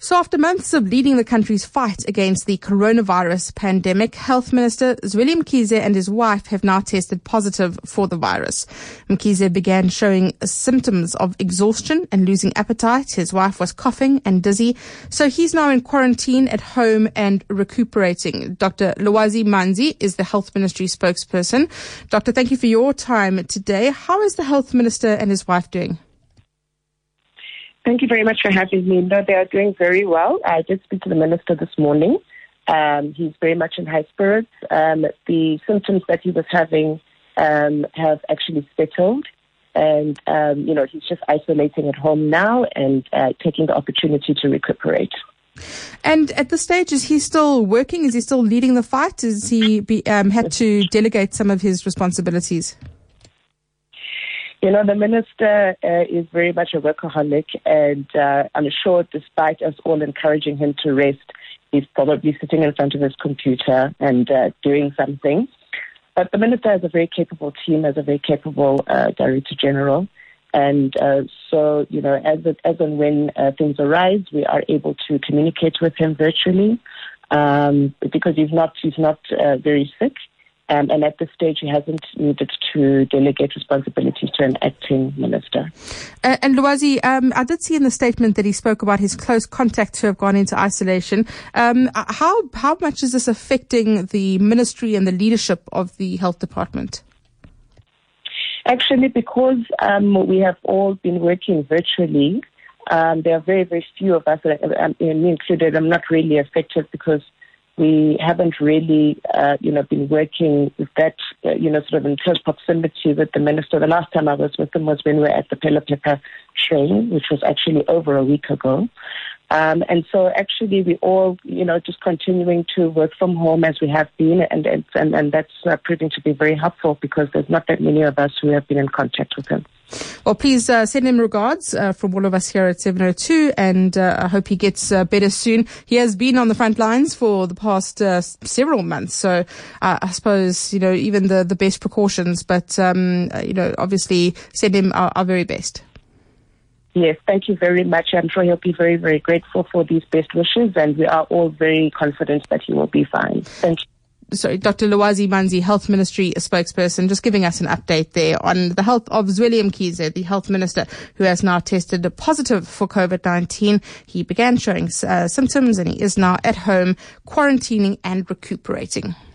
So after months of leading the country's fight against the coronavirus pandemic, Health Minister Zweli Mkhize and his wife have now tested positive for the virus. Mkhize began showing symptoms of exhaustion and losing appetite. His wife was coughing and dizzy. So he's now in quarantine at home and recuperating. Dr. Lwazi Manzi is the Health Ministry spokesperson. Doctor, thank you for your time today. How is the Health Minister and his wife doing? Thank you very much for having me. No, they are doing very well. I did speak to the minister this morning. He's very much in high spirits. The symptoms that he was having have actually settled. And, he's just isolating at home now and taking the opportunity to recuperate. And at this stage, is he still working? Is he still leading the fight? Has he had to delegate some of his responsibilities? The minister is very much a workaholic, and I'm sure despite us all encouraging him to rest, he's probably sitting in front of his computer and doing something. But the minister has a very capable team, has a very capable Director General. And so, as and when things arise, we are able to communicate with him virtually because he's not very sick. And at this stage, he hasn't needed to delegate responsibilities to an acting minister. And Lwazi, I did see in the statement that he spoke about his close contacts who have gone into isolation. How much is this affecting the ministry and the leadership of the health department? Actually, because we have all been working virtually, there are very, very few of us, me included, I'm not really affected because we haven't really, been working with that, sort of in close proximity with the minister. The last time I was with him was when we were at the Pella Pepper training, which was actually over a week ago. And so actually we all, just continuing to work from home as we have been, and that's proving to be very helpful because there's not that many of us who have been in contact with him. Well, please send him regards from all of us here at 702, and I hope he gets better soon. He has been on the front lines for the past several months, so I suppose, even the best precautions, but, obviously send him our very best. Yes, thank you very much. I'm sure he'll be very, very grateful for these best wishes, and we are all very confident that he will be fine. Thank you. Sorry, Dr. Lwazi Manzi, Health Ministry spokesperson, just giving us an update there on the health of Zweli Mkhize, the Health Minister, who has now tested positive for COVID-19. He began showing symptoms and he is now at home quarantining and recuperating.